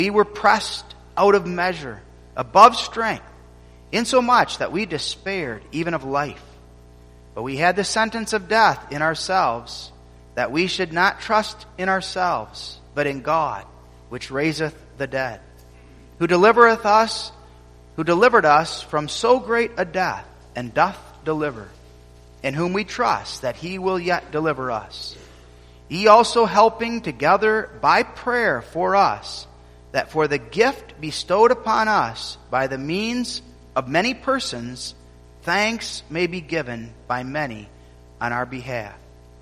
We were pressed out of measure, above strength, insomuch that we despaired even of life. But we had the sentence of death in ourselves, that we should not trust in ourselves, but in God, which raiseth the dead, who delivered us from so great a death, and doth deliver, in whom we trust that he will yet deliver us. Ye also helping together by prayer for us, that for the gift bestowed upon us by the means of many persons, thanks may be given by many on our behalf.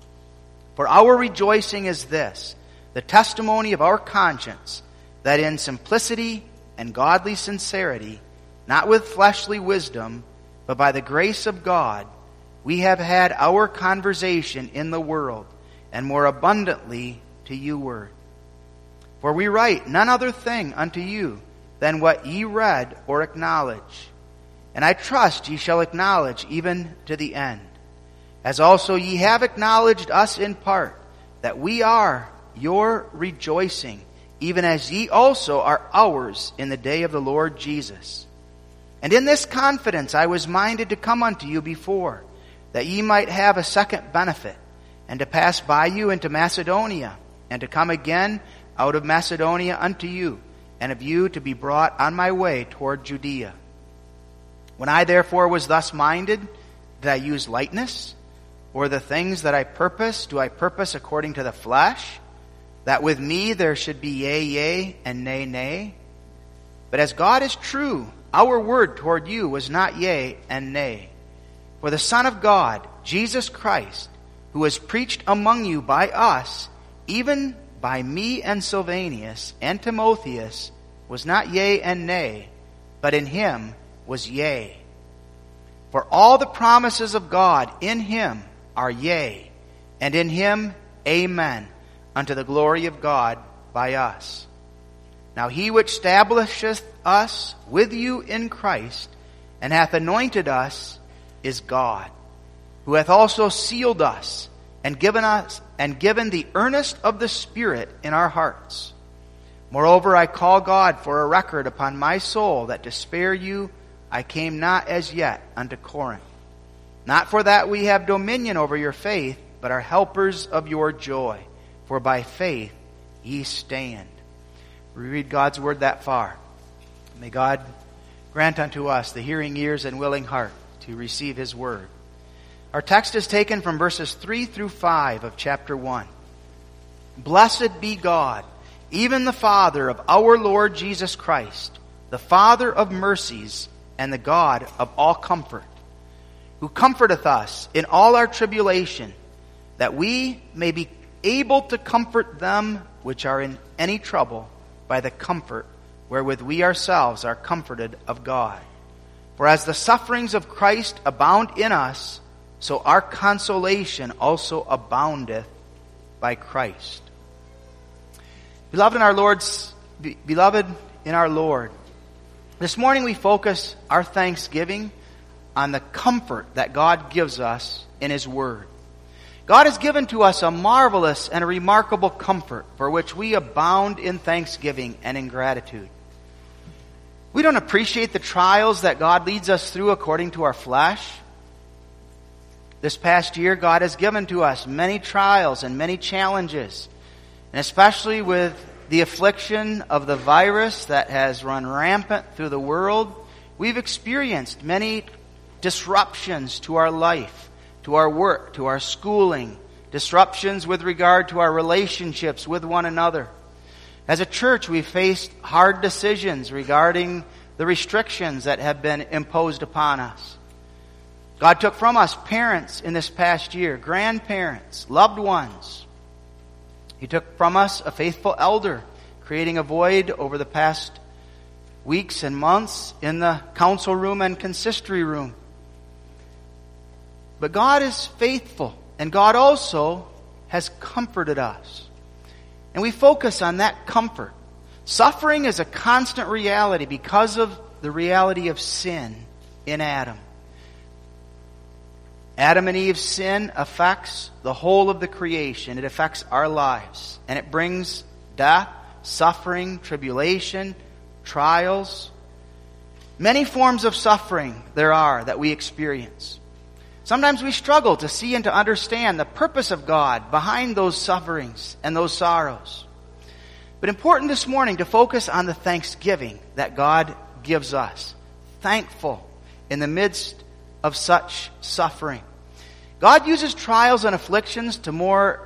For our rejoicing is this, the testimony of our conscience, that in simplicity and godly sincerity, not with fleshly wisdom, but by the grace of God, we have had our conversation in the world, and more abundantly to you word. For we write none other thing unto you than what ye read or acknowledge. And I trust ye shall acknowledge even to the end. As also ye have acknowledged us in part, that we are your rejoicing, even as ye also are ours in the day of the Lord Jesus. And in this confidence I was minded to come unto you before, that ye might have a second benefit, and to pass by you into Macedonia, and to come again out of Macedonia unto you, and of you to be brought on my way toward Judea. When I therefore was thus minded, did I use lightness? Or the things that I purpose, do I purpose according to the flesh? That with me there should be yea, yea, and nay, nay? But as God is true, our word toward you was not yea and nay. For the Son of God, Jesus Christ, who was preached among you by us, even by me and Silvanus and Timotheus, was not yea and nay, but in him was yea. For all the promises of God in him are yea, and in him amen, unto the glory of God by us. Now he which establisheth us with you in Christ, and hath anointed us, is God, who hath also sealed us, and given the earnest of the Spirit in our hearts. Moreover, I call God for a record upon my soul, that to spare you I came not as yet unto Corinth. Not for that we have dominion over your faith, but are helpers of your joy. For by faith ye stand. We read God's word that far. May God grant unto us the hearing ears and willing heart to receive his word. Our text is taken from verses 3 through 5 of chapter 1. Blessed be God, even the Father of our Lord Jesus Christ, the Father of mercies and the God of all comfort, who comforteth us in all our tribulation, that we may be able to comfort them which are in any trouble by the comfort wherewith we ourselves are comforted of God. For as the sufferings of Christ abound in us, so our consolation also aboundeth by Christ. Beloved in our Lord, this morning we focus our thanksgiving on the comfort that God gives us in his word. God has given to us a marvelous and a remarkable comfort for which we abound in thanksgiving and in gratitude. We don't appreciate the trials that God leads us through according to our flesh. This past year, God has given to us many trials and many challenges, and especially with the affliction of the virus that has run rampant through the world, we've experienced many disruptions to our life, to our work, to our schooling, disruptions with regard to our relationships with one another. As a church, we've faced hard decisions regarding the restrictions that have been imposed upon us. God took from us parents in this past year, grandparents, loved ones. He took from us a faithful elder, creating a void over the past weeks and months in the council room and consistory room. But God is faithful, and God also has comforted us. And we focus on that comfort. Suffering is a constant reality because of the reality of sin in Adam. Adam and Eve's sin affects the whole of the creation. It affects our lives. And it brings death suffering, tribulation, trials. Many forms of suffering there are that we experience. Sometimes we struggle to see and to understand the purpose of God behind those sufferings and those sorrows. But important this morning to focus on the thanksgiving that God gives us. Thankful in the midst of such suffering. God uses trials and afflictions to more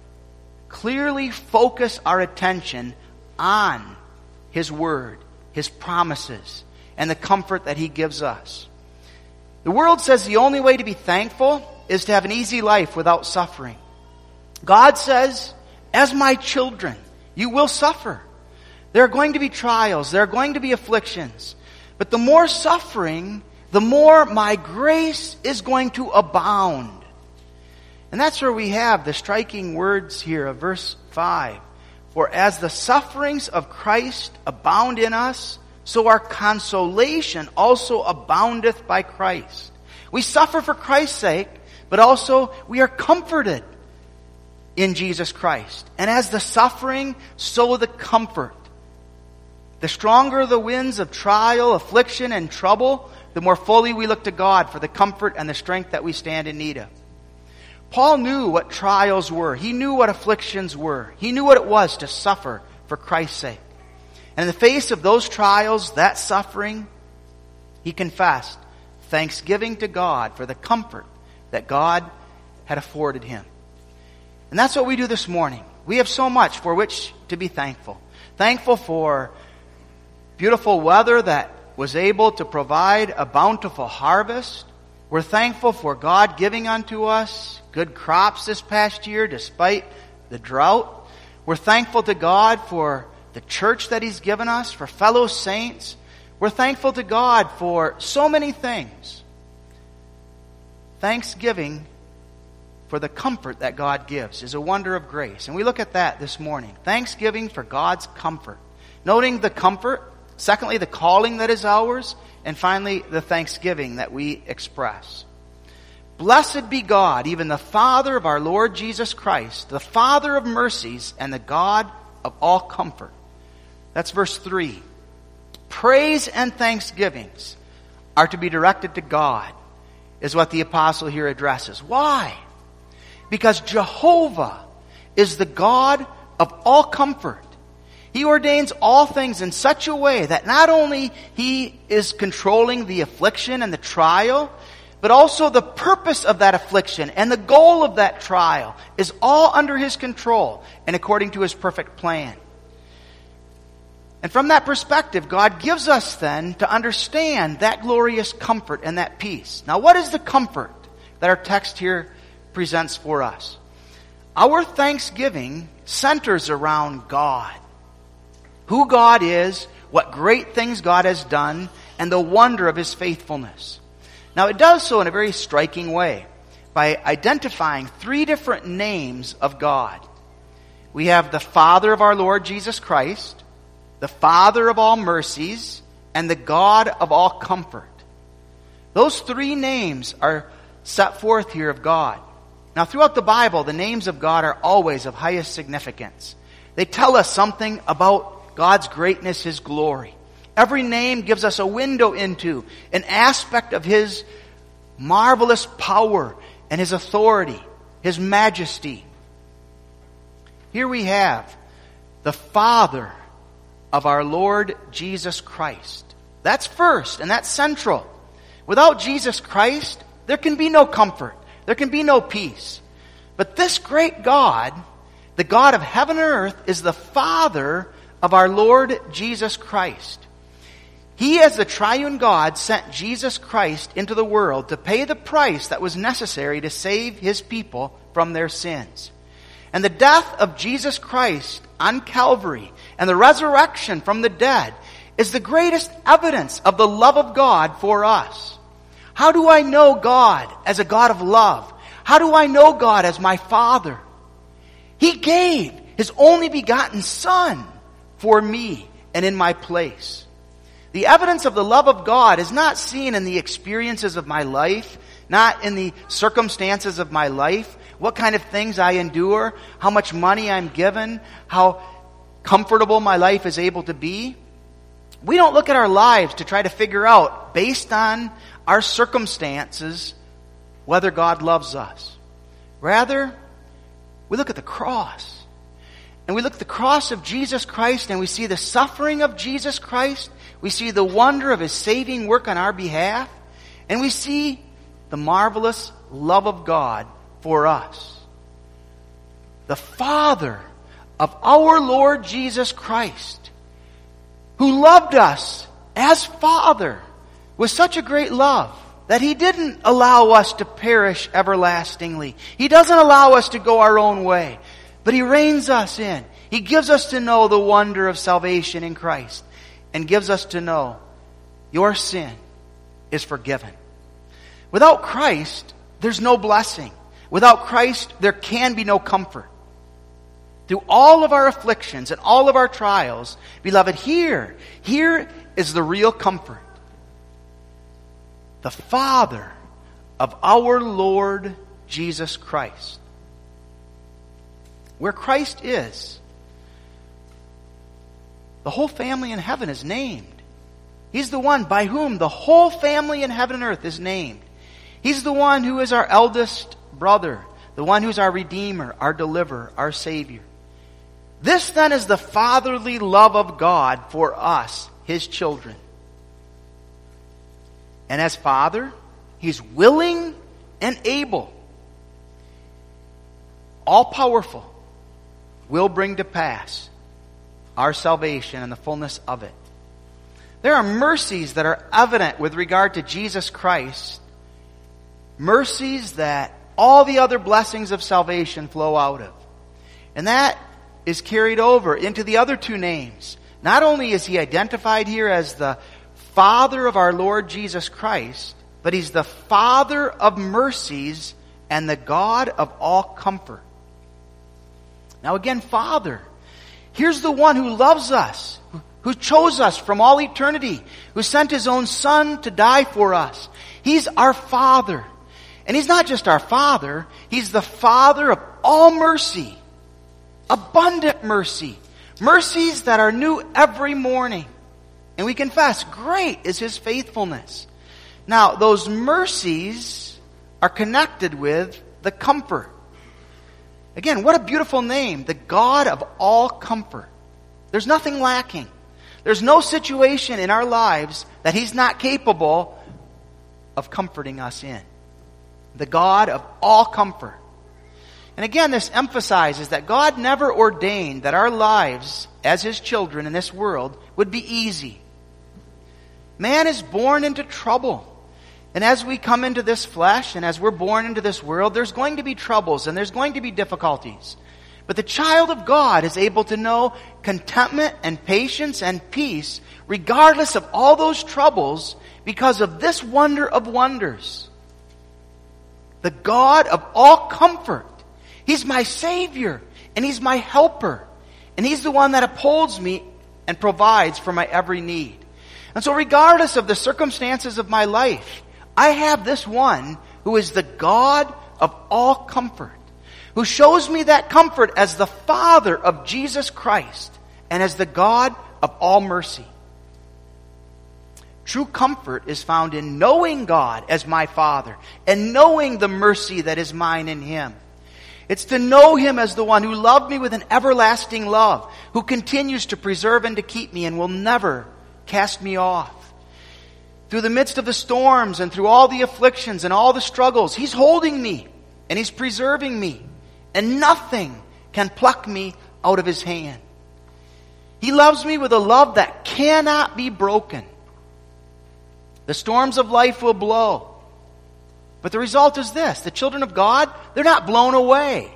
clearly focus our attention on His Word, His promises, and the comfort that He gives us. The world says the only way to be thankful is to have an easy life without suffering. God says, as my children, you will suffer. There are going to be trials. There are going to be afflictions. But the more suffering, the more my grace is going to abound. And that's where we have the striking words here of verse 5. For as the sufferings of Christ abound in us, so our consolation also aboundeth by Christ. We suffer for Christ's sake, but also we are comforted in Jesus Christ. And as the suffering, so the comfort. The stronger the winds of trial, affliction, and trouble, the more fully we look to God for the comfort and the strength that we stand in need of. Paul knew what trials were. He knew what afflictions were. He knew what it was to suffer for Christ's sake. And in the face of those trials, that suffering, he confessed thanksgiving to God for the comfort that God had afforded him. And that's what we do this morning. We have so much for which to be thankful. Thankful for beautiful weather that was able to provide a bountiful harvest. We're thankful for God giving unto us good crops this past year despite the drought. We're thankful to God for the church that He's given us, for fellow saints. We're thankful to God for so many things. Thanksgiving for the comfort that God gives is a wonder of grace. And we look at that this morning. Thanksgiving for God's comfort. Noting the comfort, secondly, the calling that is ours, and finally, the thanksgiving that we express. Blessed be God, even the Father of our Lord Jesus Christ, the Father of mercies and the God of all comfort. That's verse 3. Praise and thanksgivings are to be directed to God, is what the apostle here addresses. Why? Because Jehovah is the God of all comfort. He ordains all things in such a way that not only He is controlling the affliction and the trial, but also the purpose of that affliction and the goal of that trial is all under His control and according to His perfect plan. And from that perspective, God gives us then to understand that glorious comfort and that peace. Now, what is the comfort that our text here presents for us? Our thanksgiving centers around God. Who God is, what great things God has done, and the wonder of His faithfulness. Now, it does so in a very striking way by identifying three different names of God. We have the Father of our Lord Jesus Christ, the Father of all mercies, and the God of all comfort. Those three names are set forth here of God. Now, throughout the Bible, the names of God are always of highest significance. They tell us something about God's greatness, His glory. Every name gives us a window into an aspect of His marvelous power and His authority, His majesty. Here we have the Father of our Lord Jesus Christ. That's first, and that's central. Without Jesus Christ, there can be no comfort. There can be no peace. But this great God, the God of heaven and earth, is the Father of our Lord Jesus Christ. He, as the triune God, sent Jesus Christ into the world to pay the price that was necessary to save His people from their sins. And the death of Jesus Christ on Calvary and the resurrection from the dead is the greatest evidence of the love of God for us. How do I know God as a God of love? How do I know God as my Father? He gave His only begotten Son for me and in my place. The evidence of the love of God is not seen in the experiences of my life, not in the circumstances of my life, what kind of things I endure, how much money I'm given, how comfortable my life is able to be, we don't look at our lives to try to figure out, based on our circumstances, whether God loves us. Rather, we look at the cross. And we look at the cross of Jesus Christ, and we see the suffering of Jesus Christ. We see the wonder of His saving work on our behalf. And we see the marvelous love of God for us. The Father of our Lord Jesus Christ, who loved us as Father with such a great love that He didn't allow us to perish everlastingly. He doesn't allow us to go our own way, but He reins us in. He gives us to know the wonder of salvation in Christ, and gives us to know your sin is forgiven. Without Christ, there's no blessing. Without Christ, there can be no comfort. Through all of our afflictions and all of our trials, beloved, here is the real comfort. The Father of our Lord Jesus Christ. Where Christ is, the whole family in heaven is named. He's the one by whom the whole family in heaven and earth is named. He's the one who is our eldest brother, the one who's our Redeemer, our Deliverer, our Savior. This then is the fatherly love of God for us, His children. And as Father, He's willing and able, all-powerful, will bring to pass our salvation and the fullness of it. There are mercies that are evident with regard to Jesus Christ, mercies that all the other blessings of salvation flow out of. And that is carried over into the other two names. Not only is He identified here as the Father of our Lord Jesus Christ, but He's the Father of mercies and the God of all comfort. Now again, Father. Here's the one who loves us, who chose us from all eternity, who sent His own Son to die for us. He's our Father. And He's not just our Father, He's the Father of all mercy. Abundant mercy. Mercies that are new every morning. And we confess, great is His faithfulness. Now, those mercies are connected with the comfort. Again, what a beautiful name. The God of all comfort. There's nothing lacking. There's no situation in our lives that He's not capable of comforting us in. The God of all comfort. And again, this emphasizes that God never ordained that our lives as His children in this world would be easy. Man is born into trouble. And as we come into this flesh and as we're born into this world, there's going to be troubles and there's going to be difficulties. But the child of God is able to know contentment and patience and peace regardless of all those troubles because of this wonder of wonders. The God of all comfort. He's my Savior and He's my helper. And He's the one that upholds me and provides for my every need. And so regardless of the circumstances of my life, I have this one who is the God of all comfort, who shows me that comfort as the Father of Jesus Christ and as the God of all mercy. True comfort is found in knowing God as my Father and knowing the mercy that is mine in Him. It's to know Him as the one who loved me with an everlasting love, who continues to preserve and to keep me and will never cast me off. Through the midst of the storms and through all the afflictions and all the struggles, He's holding me and He's preserving me. And nothing can pluck me out of His hand. He loves me with a love that cannot be broken. The storms of life will blow. But the result is this. The children of God, they're not blown away.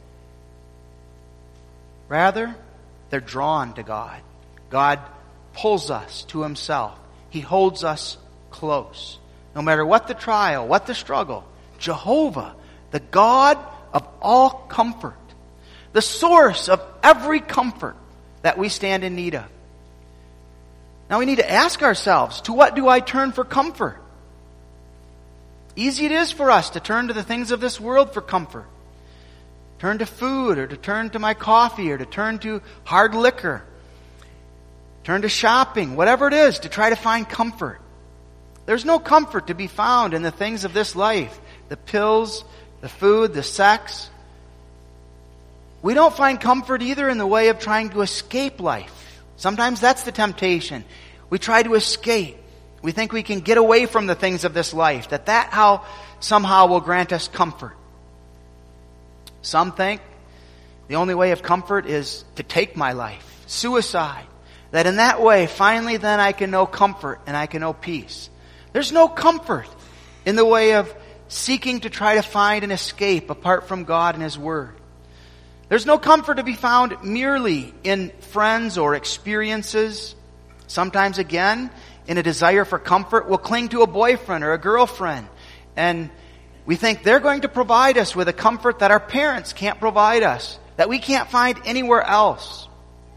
Rather, they're drawn to God. God pulls us to Himself. He holds us close. No matter what the trial, what the struggle, Jehovah, the God of all comfort, the source of every comfort that we stand in need of. Now we need to ask ourselves, to what do I turn for comfort? Easy it is for us to turn to the things of this world for comfort. turn to food, or to turn to my coffee, or to turn to hard liquor, turn to shopping, whatever it is, to try to find comfort. There's no comfort to be found in the things of this life. The pills, the food, the sex. We don't find comfort either in the way of trying to escape life. Sometimes that's the temptation. We try to escape. We think we can get away from the things of this life, that somehow will grant us comfort. Some think the only way of comfort is to take my life, suicide. That in that way, finally then I can know comfort and I can know peace. There's no comfort in the way of seeking to try to find an escape apart from God and His Word. There's no comfort to be found merely in friends or experiences. Sometimes again, in a desire for comfort, we'll cling to a boyfriend or a girlfriend, and we think they're going to provide us with a comfort that our parents can't provide us, that we can't find anywhere else.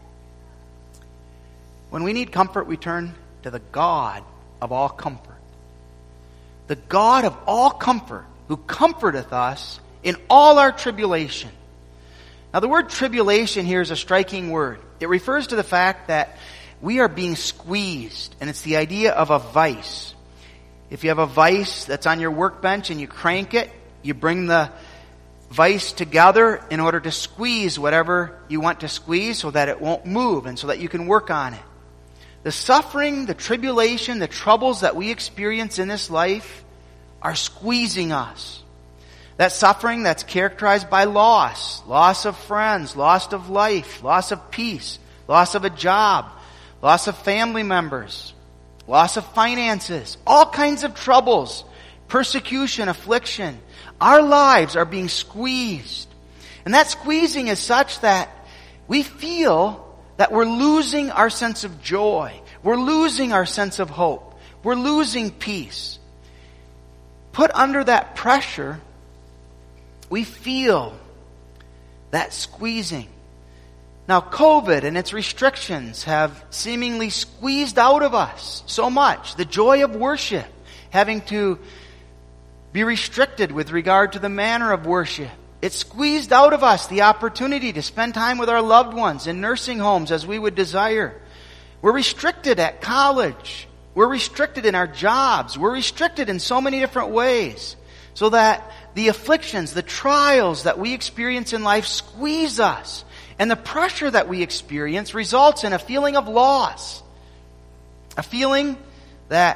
When we need comfort, we turn to the God of all comfort. The God of all comfort, who comforteth us in all our tribulation. Now the word tribulation here is a striking word. It refers to the fact that we are being squeezed, and it's the idea of a vice. If you have a vice that's on your workbench and you crank it, you bring the vice together in order to squeeze whatever you want to squeeze so that it won't move and so that you can work on it. The suffering, the tribulation, the troubles that we experience in this life are squeezing us. That suffering that's characterized by loss of friends, loss of life, loss of peace, loss of a job, loss of family members, loss of finances, all kinds of troubles, persecution, affliction. Our lives are being squeezed. And that squeezing is such that we feel that we're losing our sense of joy. We're losing our sense of hope. We're losing peace. Put under that pressure, we feel that squeezing. Now, COVID and its restrictions have seemingly squeezed out of us so much. The joy of worship, having to be restricted with regard to the manner of worship. It squeezed out of us the opportunity to spend time with our loved ones in nursing homes as we would desire. We're restricted at college. We're restricted in our jobs. We're restricted in so many different ways. So that the afflictions, the trials that we experience in life squeeze us. And the pressure that we experience results in a feeling of loss. A feeling that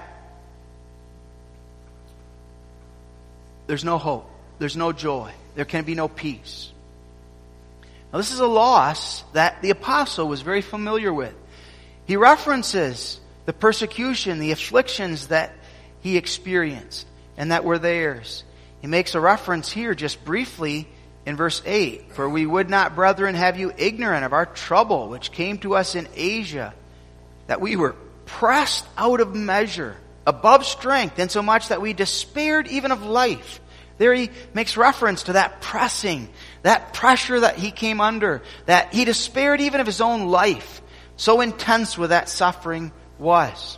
there's no hope. There's no joy. There can be no peace. Now this is a loss that the apostle was very familiar with. He references the persecution, the afflictions that he experienced and that were theirs. He makes a reference here just briefly in verse 8. For we would not, brethren, have you ignorant of our trouble which came to us in Asia, that we were pressed out of measure, above strength, insomuch that we despaired even of life. There he makes reference to that pressing, that pressure that he came under, that he despaired even of his own life. So intense with that suffering was.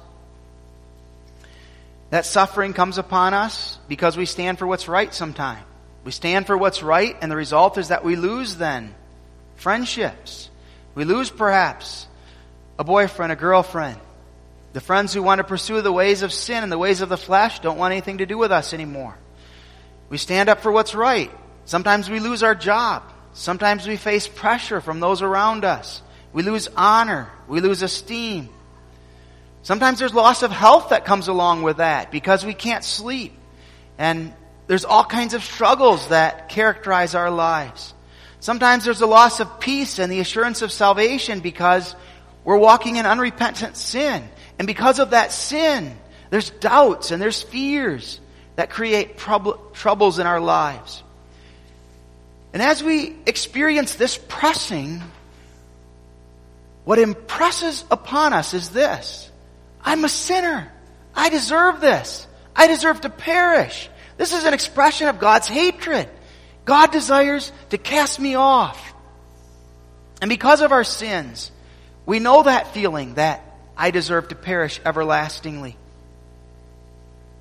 That suffering comes upon us because we stand for what's right sometime. We stand for what's right, and the result is that we lose then friendships. We lose perhaps a boyfriend, a girlfriend. The friends who want to pursue the ways of sin and the ways of the flesh don't want anything to do with us anymore. We stand up for what's right. Sometimes we lose our job. Sometimes we face pressure from those around us. We lose honor. We lose esteem. Sometimes there's loss of health that comes along with that because we can't sleep. And there's all kinds of struggles that characterize our lives. Sometimes there's a loss of peace and the assurance of salvation because we're walking in unrepentant sin. And because of that sin, there's doubts and there's fears that create troubles in our lives. And as we experience this pressing, what impresses upon us is this: I'm a sinner. I deserve this. I deserve to perish. This is an expression of God's hatred. God desires to cast me off. And because of our sins, we know that feeling that I deserve to perish everlastingly.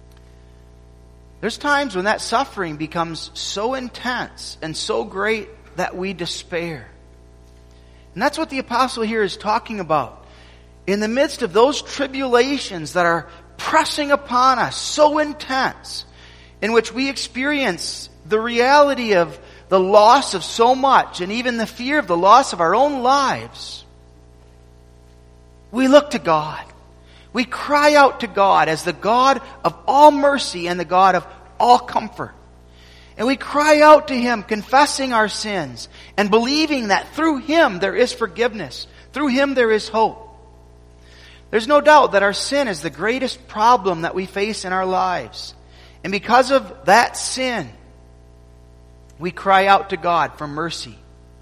There's times when that suffering becomes so intense and so great that we despair. And that's what the apostle here is talking about. In the midst of those tribulations that are pressing upon us, so intense, in which we experience the reality of the loss of so much, and even the fear of the loss of our own lives, we look to God. We cry out to God as the God of all mercy and the God of all comfort. And we cry out to Him, confessing our sins and believing that through Him there is forgiveness. Through Him there is hope. There's no doubt that our sin is the greatest problem that we face in our lives. And because of that sin, we cry out to God for mercy.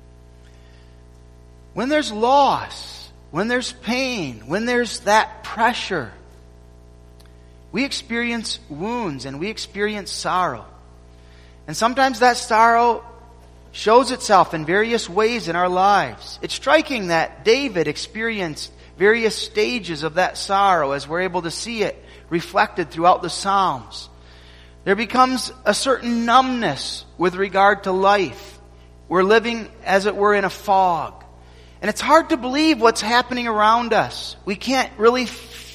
When there's loss, when there's pain, when there's that pressure, we experience wounds and we experience sorrow. And sometimes that sorrow shows itself in various ways in our lives. It's striking that David experienced various stages of that sorrow as we're able to see it reflected throughout the Psalms. There becomes a certain numbness with regard to life. We're living, as it were, in a fog. And it's hard to believe what's happening around us. We can't really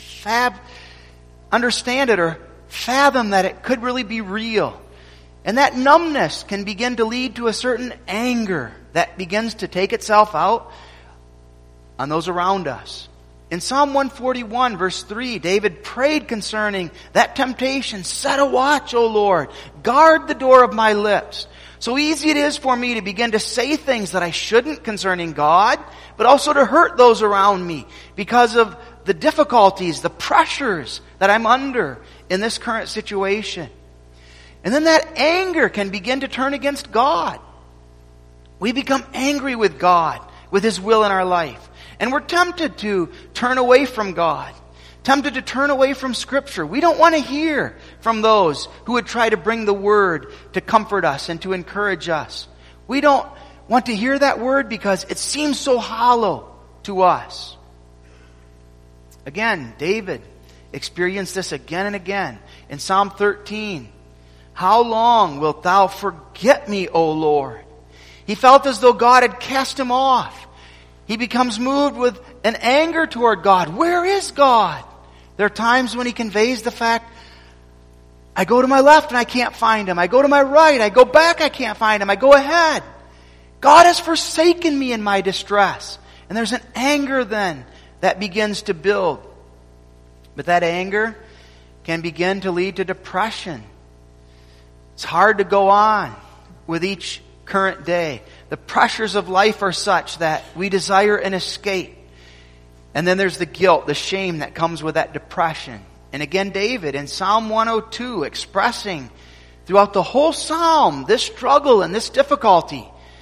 understand it or fathom that it could really be real. And that numbness can begin to lead to a certain anger that begins to take itself out on those around us. In Psalm 141, verse 3, David prayed concerning that temptation. Set a watch, O Lord. Guard the door of my lips. So easy it is for me to begin to say things that I shouldn't concerning God, but also to hurt those around me because of the difficulties, the pressures that I'm under in this current situation. And then that anger can begin to turn against God. We become angry with God, with His will in our life. And we're tempted to turn away from God, tempted to turn away from Scripture. We don't want to hear from those who would try to bring the Word to comfort us and to encourage us. We don't want to hear that Word because it seems so hollow to us. Again, David experienced this again and again. In Psalm 13, how long wilt thou forget me, O Lord? He felt as though God had cast him off. He becomes moved with an anger toward God. Where is God? There are times when he conveys the fact, I go to my left and I can't find Him. I go to my right, I go back, I can't find Him. I go ahead. God has forsaken me in my distress. And there's an anger then that begins to build. But that anger can begin to lead to depression. It's hard to go on with each current day. The pressures of life are such that we desire an escape. And then there's the guilt, the shame that comes with that depression. And again, David in Psalm 102 expressing throughout the whole psalm this struggle and this difficulty.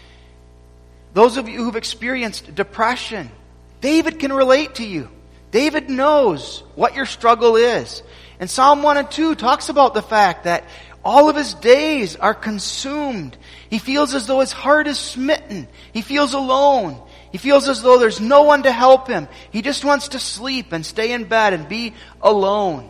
Those of you who've experienced depression, David can relate to you. David knows what your struggle is. And Psalm 1 and 2 talks about the fact that all of his days are consumed. He feels as though his heart is smitten. He feels alone. He feels as though there's no one to help him. He just wants to sleep and stay in bed and be alone.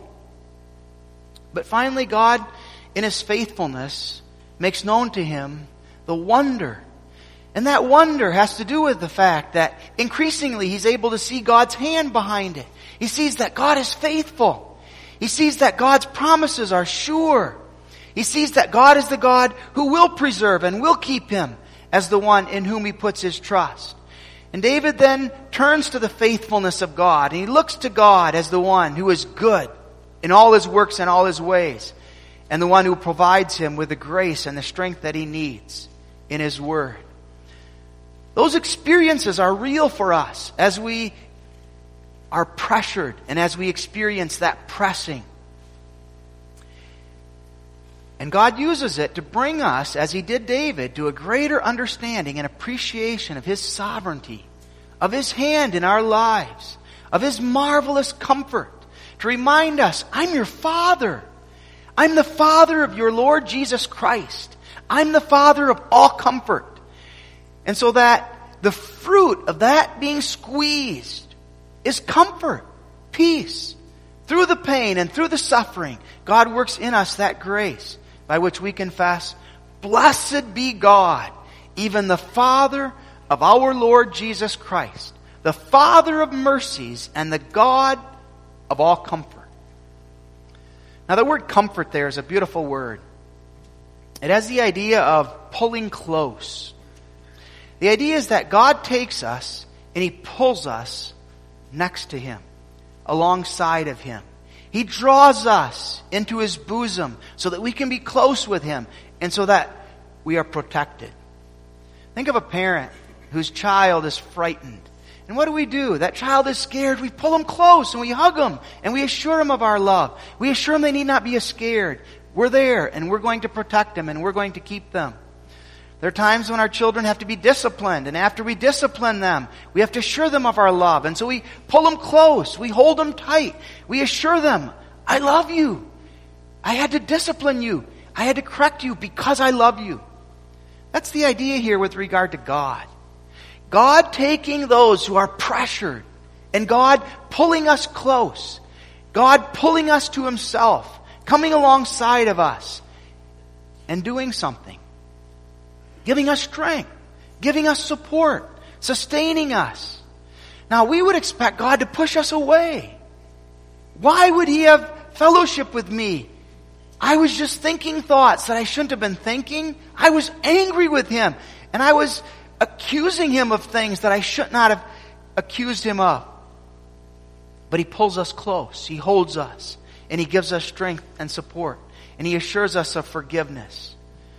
But finally, God, in His faithfulness, makes known to him the wonder. And that wonder has to do with the fact that increasingly he's able to see God's hand behind it. He sees that God is faithful. He sees that God's promises are sure. He sees that God is the God who will preserve and will keep him as the one in whom he puts his trust. And David then turns to the faithfulness of God, and he looks to God as the one who is good in all his works and all his ways, and the one who provides him with the grace and the strength that he needs in His Word. Those experiences are real for us as we are pressured and as we experience that pressing. And God uses it to bring us, as He did David, to a greater understanding and appreciation of His sovereignty, of His hand in our lives, of His marvelous comfort, to remind us, I'm your Father. I'm the Father of your Lord Jesus Christ. I'm the Father of all comfort. And so that the fruit of that being squeezed is comfort, peace. Through the pain and through the suffering, God works in us that grace by which we confess, blessed be God even the Father of our Lord Jesus Christ, the Father of mercies and the God of all comfort. Now the word comfort there is a beautiful word. It has the idea of pulling close. The idea is that God takes us and He pulls us next to Him, alongside of Him. He draws us into His bosom so that we can be close with Him and so that we are protected. Think of a parent whose child is frightened. And what do? That child is scared. We pull them close and we hug them and we assure them of our love. We assure them they need not be scared. We're there and we're going to protect them and we're going to keep them. There are times when our children have to be disciplined, and after we discipline them, we have to assure them of our love. And so we pull them close. We hold them tight. We assure them, I love you. I had to discipline you. I had to correct you because I love you. That's the idea here with regard to God. God taking those who are pressured, and God pulling us close. God pulling us to Himself, coming alongside of us, and doing something. Giving us strength, giving us support, sustaining us. Now we would expect God to push us away. Why would He have fellowship with me? I was just thinking thoughts that I shouldn't have been thinking. I was angry with Him, and I was accusing Him of things that I should not have accused Him of. But He pulls us close. He holds us, and He gives us strength and support, and He assures us of forgiveness.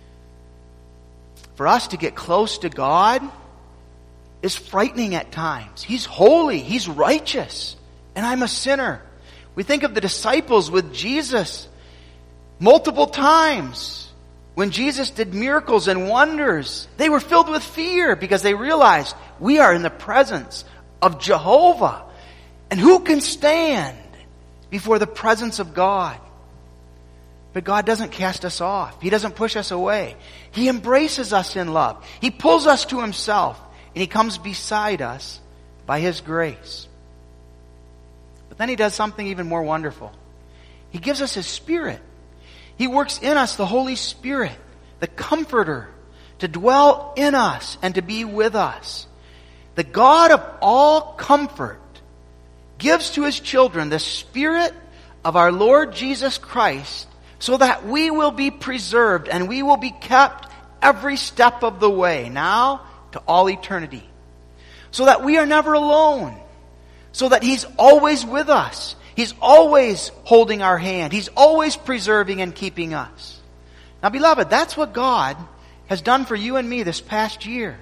For us to get close to God is frightening at times. He's holy. He's righteous. And I'm a sinner. We think of the disciples with Jesus multiple times. When Jesus did miracles and wonders, they were filled with fear because they realized we are in the presence of Jehovah. And who can stand before the presence of God? But God doesn't cast us off. He doesn't push us away. He embraces us in love. He pulls us to Himself, and He comes beside us by His grace. But then He does something even more wonderful. He gives us His Spirit. He works in us the Holy Spirit, the Comforter, to dwell in us and to be with us. The God of all comfort gives to His children the Spirit of our Lord Jesus Christ, so that we will be preserved and we will be kept every step of the way, now to all eternity. So that we are never alone. So that He's always with us. He's always holding our hand. He's always preserving and keeping us. Now, beloved, that's what God has done for you and me this past year.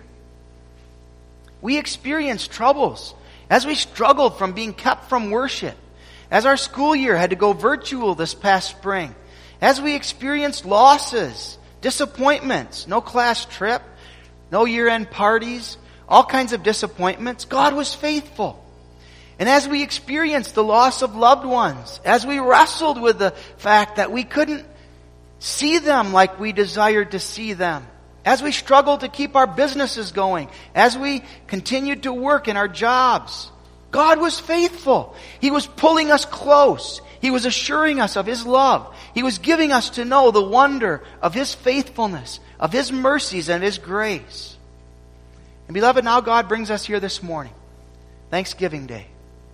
We experienced troubles as we struggled from being kept from worship. As our school year had to go virtual this past spring. As we experienced losses, disappointments, no class trip, no year-end parties, all kinds of disappointments, God was faithful. And as we experienced the loss of loved ones, as we wrestled with the fact that we couldn't see them like we desired to see them, as we struggled to keep our businesses going, as we continued to work in our jobs, God was faithful. He was pulling us close. He was assuring us of His love. He was giving us to know the wonder of His faithfulness, of His mercies and His grace. And beloved, now God brings us here this morning, Thanksgiving Day.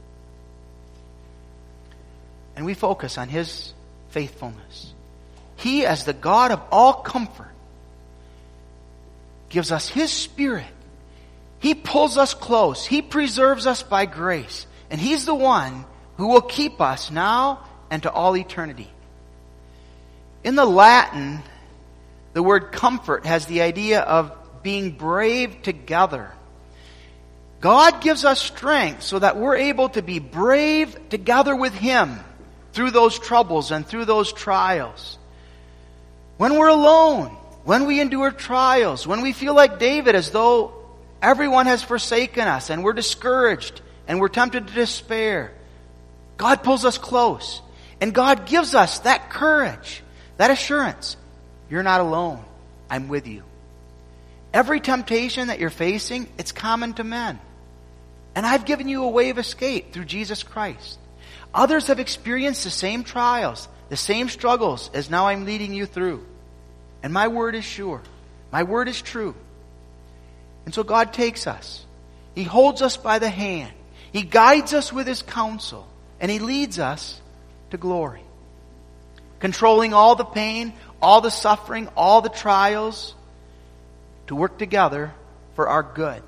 And we focus on His faithfulness. He, as the God of all comfort, gives us His Spirit. He pulls us close. He preserves us by grace. And He's the one who will keep us now and to all eternity. In the Latin, the word comfort has the idea of being brave together. God gives us strength so that we're able to be brave together with Him through those troubles and through those trials. When we're alone, when we endure trials, when we feel like David, as though everyone has forsaken us and we're discouraged and we're tempted to despair, God pulls us close. And God gives us that courage, that assurance. You're not alone. I'm with you. Every temptation that you're facing, it's common to men. And I've given you a way of escape through Jesus Christ. Others have experienced the same trials, the same struggles, as now I'm leading you through. And my word is sure. My word is true. And so God takes us. He holds us by the hand. He guides us with His counsel. And He leads us to glory. Controlling all the pain, all the suffering, all the trials to work together for our good.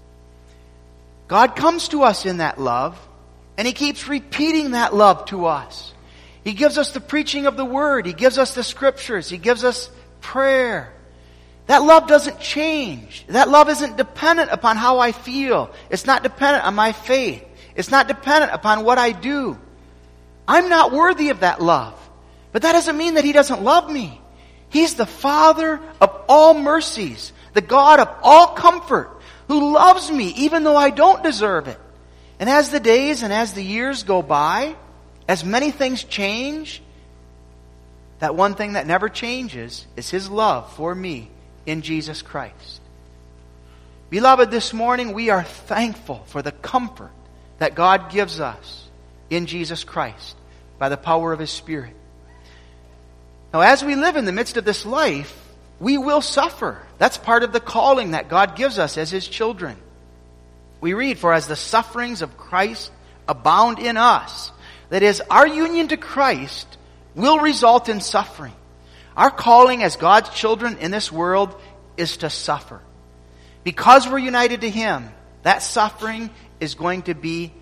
God comes to us in that love, and He keeps repeating that love to us. He gives us the preaching of the Word. He gives us the Scriptures. He gives us prayer. That love doesn't change. That love isn't dependent upon how I feel. It's not dependent on my faith. It's not dependent upon what I do. I'm not worthy of that love. But that doesn't mean that He doesn't love me. He's the Father of all mercies, the God of all comfort, who loves me even though I don't deserve it. And as the days and as the years go by, as many things change, that one thing that never changes is His love for me in Jesus Christ. Beloved, this morning we are thankful for the comfort that God gives us in Jesus Christ by the power of His Spirit. Now, as we live in the midst of this life, we will suffer. That's part of the calling that God gives us as His children. We read, "For as the sufferings of Christ abound in us," that is, our union to Christ will result in suffering. Our calling as God's children in this world is to suffer. Because we're united to Him, that suffering is going to be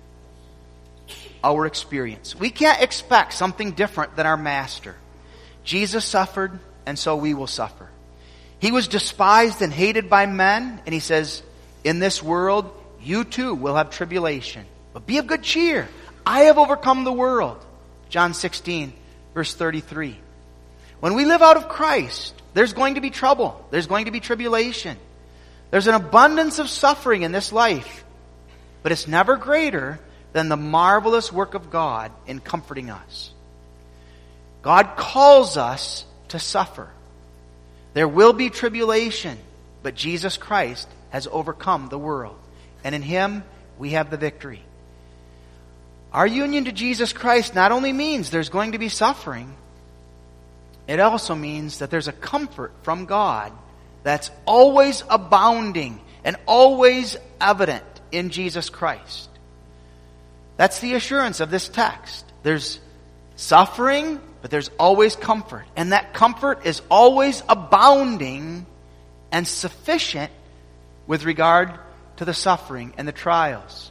our experience. We can't expect something different than our Master. Jesus suffered, and so we will suffer. He was despised and hated by men, and He says, in this world, you too will have tribulation. But be of good cheer. I have overcome the world. John 16, verse 33. When we live out of Christ, there's going to be trouble. There's going to be tribulation. There's an abundance of suffering in this life. But it's never greater than the marvelous work of God in comforting us. God calls us to suffer. There will be tribulation, but Jesus Christ has overcome the world. And in Him, we have the victory. Our union to Jesus Christ not only means there's going to be suffering, it also means that there's a comfort from God that's always abounding and always evident in Jesus Christ. That's the assurance of this text. There's suffering, but there's always comfort. And that comfort is always abounding and sufficient with regard to the suffering and the trials.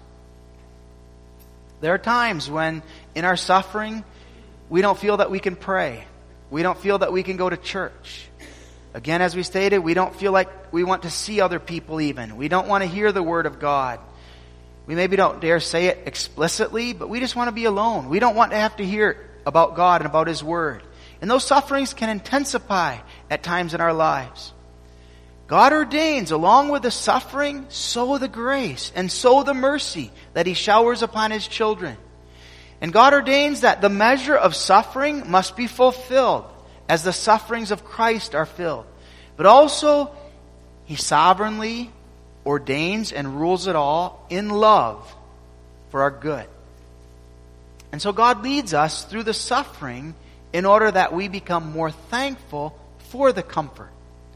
There are times when in our suffering, we don't feel that we can pray. We don't feel that we can go to church. Again, as we stated, we don't feel like we want to see other people even. We don't want to hear the Word of God. We maybe don't dare say it explicitly, but we just want to be alone. We don't want to have to hear about God and about His Word. And those sufferings can intensify at times in our lives. God ordains, along with the suffering, so the grace and so the mercy that He showers upon His children. And God ordains that the measure of suffering must be fulfilled as the sufferings of Christ are filled. But also, He sovereignly ordains and rules it all in love for our good. And so God leads us through the suffering in order that we become more thankful for the comfort.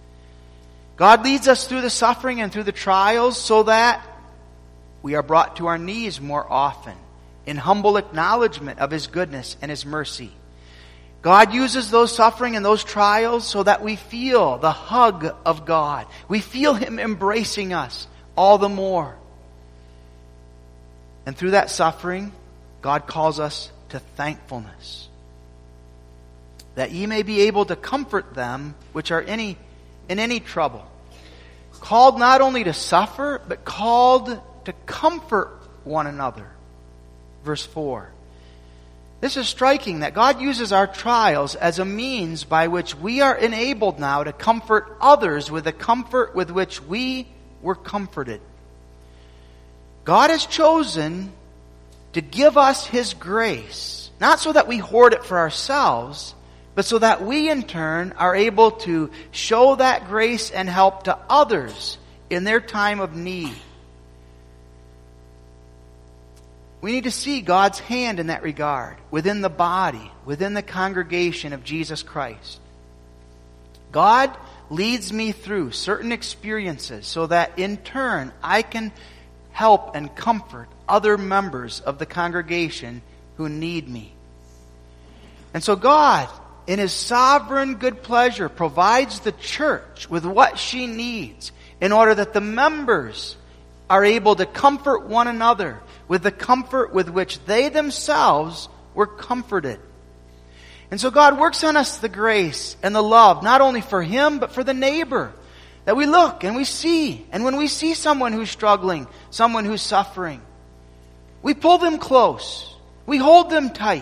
God leads us through the suffering and through the trials so that we are brought to our knees more often in humble acknowledgement of His goodness and His mercy. God uses those suffering and those trials so that we feel the hug of God. We feel Him embracing us all the more. And through that suffering, God calls us to thankfulness, that ye may be able to comfort them which are in any trouble. Called not only to suffer, but called to comfort one another. Verse 4. This is striking that God uses our trials as a means by which we are enabled now to comfort others with the comfort with which we were comforted. God has chosen to give us His grace, not so that we hoard it for ourselves, but so that we in turn are able to show that grace and help to others in their time of need. We need to see God's hand in that regard, within the body, within the congregation of Jesus Christ. God leads me through certain experiences so that in turn I can help and comfort other members of the congregation who need me. And so God, in His sovereign good pleasure, provides the church with what she needs in order that the members are able to comfort one another with the comfort with which they themselves were comforted. And so God works on us the grace and the love, not only for him, but for the neighbor. That we look and we see. And when we see someone who's struggling, someone who's suffering, we pull them close. We hold them tight.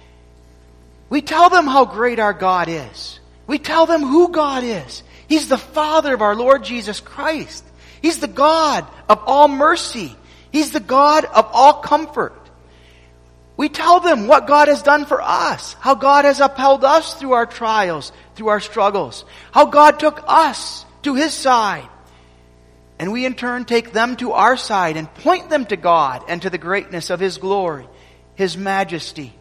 We tell them how great our God is. We tell them who God is. He's the Father of our Lord Jesus Christ. He's the God of all mercy. He's the God of all comfort. We tell them what God has done for us, how God has upheld us through our trials, through our struggles, how God took us to His side. And we in turn take them to our side and point them to God and to the greatness of His glory, His majesty.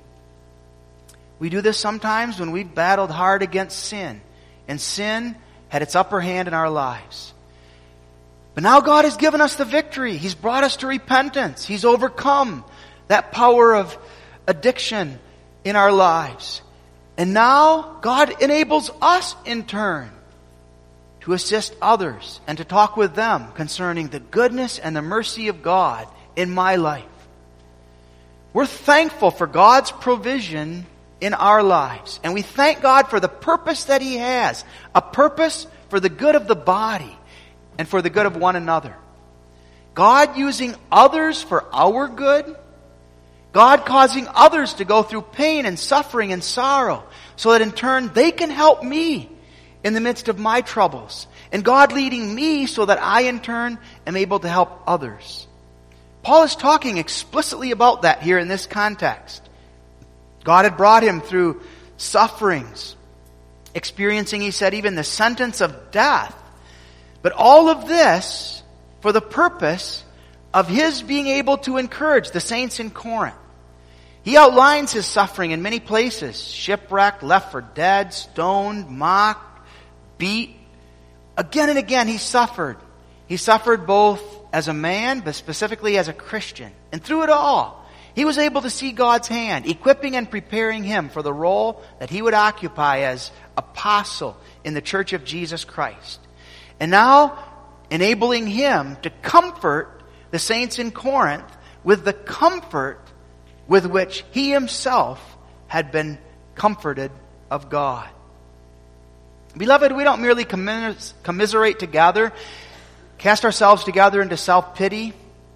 We do this sometimes when we've battled hard against sin, and sin had its upper hand in our lives. But now God has given us the victory. He's brought us to repentance. He's overcome that power of addiction in our lives. And now God enables us in turn to assist others and to talk with them concerning the goodness and the mercy of God in my life. We're thankful for God's provision in our lives. And we thank God for the purpose that He has. A purpose for the good of the body and for the good of one another. God using others for our good. God causing others to go through pain and suffering and sorrow so that in turn they can help me in the midst of my troubles. And God leading me so that I in turn am able to help others. Paul is talking explicitly about that here in this context. God had brought him through sufferings, experiencing, he said, even the sentence of death. But all of this for the purpose of his being able to encourage the saints in Corinth. He outlines his suffering in many places. Shipwrecked, left for dead, stoned, mocked, beat. Again and again he suffered. He suffered both as a man, but specifically as a Christian. And through it all, he was able to see God's hand, equipping and preparing him for the role that he would occupy as apostle in the church of Jesus Christ. And now, enabling him to comfort the saints in Corinth with the comfort with which he himself had been comforted of God. Beloved, we don't merely commiserate together, cast ourselves together into self-pity.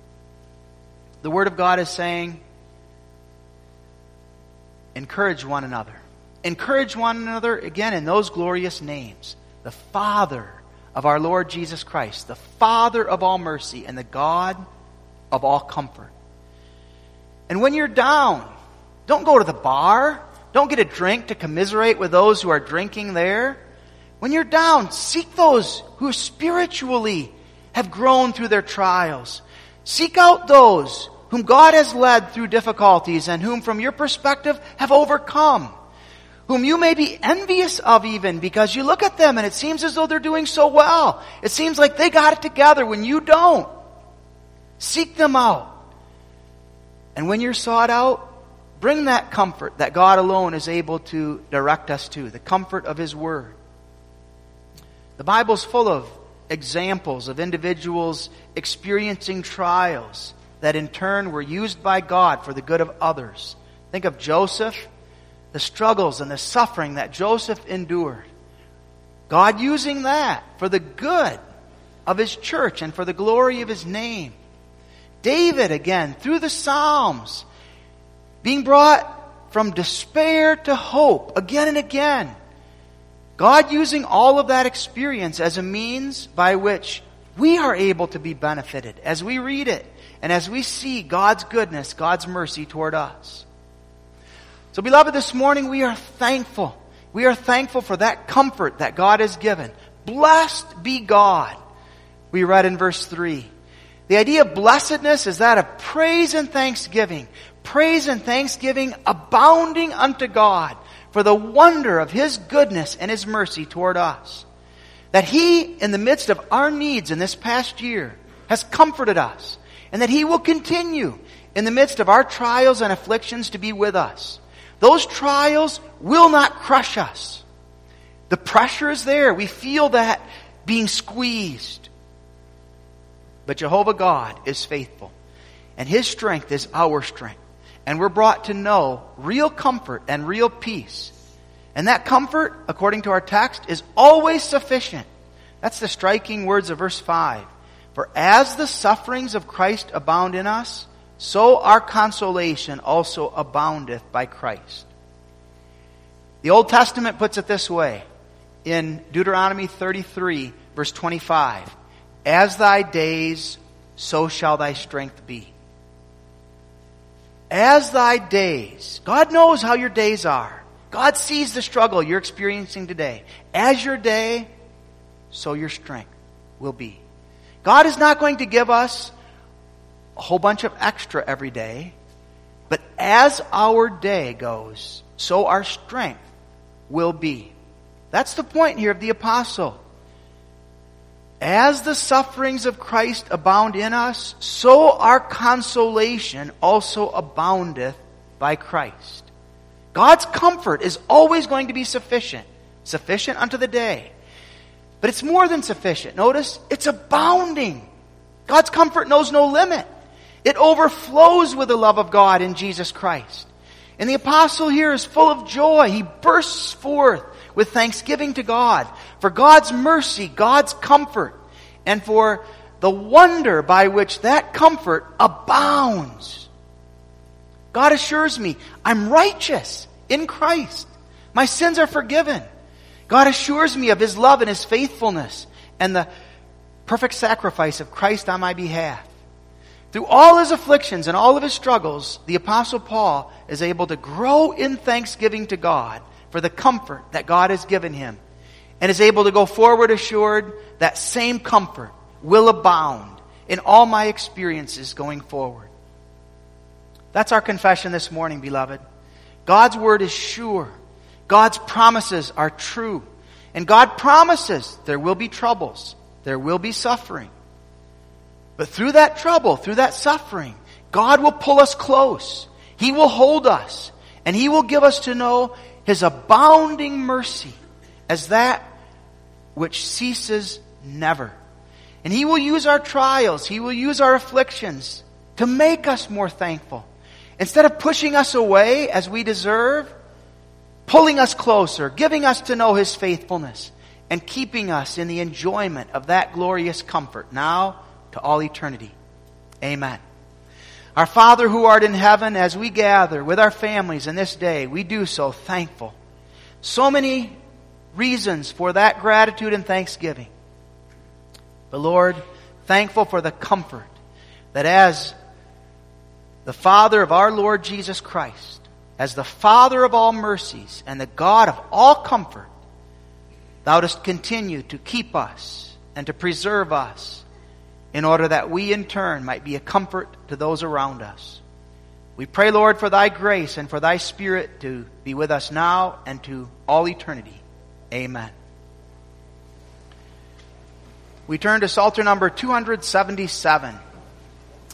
The Word of God is saying, encourage one another. Encourage one another again in those glorious names. The Father of our Lord Jesus Christ, the Father of all mercy, and the God of all comfort. And when you're down, don't go to the bar. Don't get a drink to commiserate with those who are drinking there. When you're down, seek those who spiritually have grown through their trials. Seek out those whom God has led through difficulties and whom from your perspective have overcome. Whom you may be envious of even because you look at them and it seems as though they're doing so well. It seems like they got it together when you don't. Seek them out. And when you're sought out, bring that comfort that God alone is able to direct us to, the comfort of His Word. The Bible's full of examples of individuals experiencing trials that in turn were used by God for the good of others. Think of Joseph, the struggles and the suffering that Joseph endured. God using that for the good of His church and for the glory of His name. David, again, through the Psalms, being brought from despair to hope again and again. God using all of that experience as a means by which we are able to be benefited as we read it and as we see God's goodness, God's mercy toward us. So, beloved, this morning we are thankful. We are thankful for that comfort that God has given. Blessed be God, we read in verse 3. The idea of blessedness is that of praise and thanksgiving. Praise and thanksgiving abounding unto God for the wonder of His goodness and His mercy toward us. that He, in the midst of our needs in this past year, has comforted us, and that He will continue in the midst of our trials and afflictions to be with us. Those trials will not crush us. The pressure is there. We feel that being squeezed. But Jehovah God is faithful, and His strength is our strength. And we're brought to know real comfort and real peace. And that comfort, according to our text, is always sufficient. That's the striking words of verse 5. For as the sufferings of Christ abound in us, so our consolation also aboundeth by Christ. The Old Testament puts it this way in Deuteronomy 33, verse 25. As thy days, so shall thy strength be. As thy days. God knows how your days are. God sees the struggle you're experiencing today. As your day, so your strength will be. God is not going to give us a whole bunch of extra every day, but as our day goes, so our strength will be. That's the point here of the apostle. As the sufferings of Christ abound in us, so our consolation also aboundeth by Christ. God's comfort is always going to be sufficient. Sufficient unto the day. But it's more than sufficient. Notice, it's abounding. God's comfort knows no limit. It overflows with the love of God in Jesus Christ. And the apostle here is full of joy. He bursts forth with thanksgiving to God for God's mercy, God's comfort, and for the wonder by which that comfort abounds. God assures me, I'm righteous in Christ. My sins are forgiven. God assures me of His love and His faithfulness and the perfect sacrifice of Christ on my behalf. Through all his afflictions and all of his struggles, the Apostle Paul is able to grow in thanksgiving to God for the comfort that God has given him, and is able to go forward assured that same comfort will abound in all my experiences going forward. That's our confession this morning, beloved. God's word is sure. God's promises are true. And God promises there will be troubles. There will be suffering. But through that trouble, through that suffering, God will pull us close. He will hold us. And He will give us to know His abounding mercy as that which ceases never. And He will use our trials, He will use our afflictions to make us more thankful. Instead of pushing us away as we deserve, pulling us closer, giving us to know His faithfulness, and keeping us in the enjoyment of that glorious comfort now to all eternity. Amen. Our Father who art in heaven, as we gather with our families in this day, we do so thankful. So many reasons for that gratitude and thanksgiving. But Lord, thankful for the comfort that as the Father of our Lord Jesus Christ, as the Father of all mercies and the God of all comfort, Thou dost continue to keep us and to preserve us in order that we in turn might be a comfort to those around us. We pray, Lord, for Thy grace and for Thy Spirit to be with us now and to all eternity. Amen. We turn to Psalter number 277.